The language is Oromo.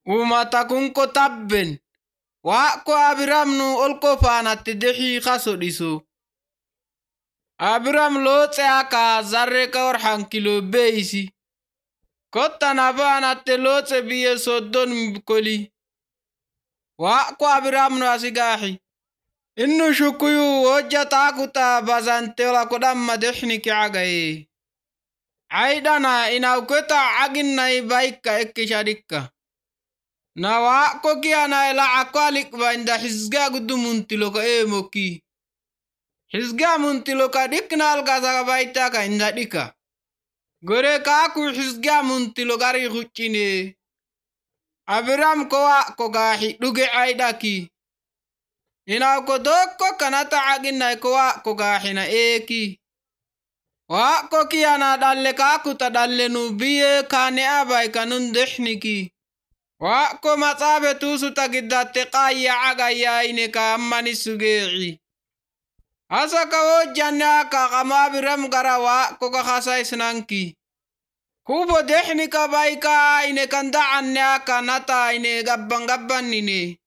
Umata kunko tabben. Wako Abiramnu olko faanatte dexii kasodhiso. Abiram looxe aka zarre kawar hankilo beeysi. Kotta nafaanatte looxe biye soddon koli. Wako Abiramnu asigaahi. Innu shukuyu hojja taakuta bazante ola kodamma dexniki agaye. Aidana inauketa aginnai baikka ekkishadikka. Na wako kiana ila akwalik bainda hizga gudumuntiloka moki. Hizga muntiloka dikna algaza baitaka inda dika. Gore kaku hizga muntilogari huccine. Abiram ko wako gahi duge aidaki. Inauko doko kanata aginnai ko wako gahina eki. Wako kiana dalle kakuta dalle nubiye kane abai kanun dehniki. Wako matsabe tusu tagiddate qaya agaya ineka ammani sugei. Asa kawojanne aka kama Abiram gara wako kahasa isnanki. Kubo dehnika baika inekan da'anne aka nata ine gabban nine.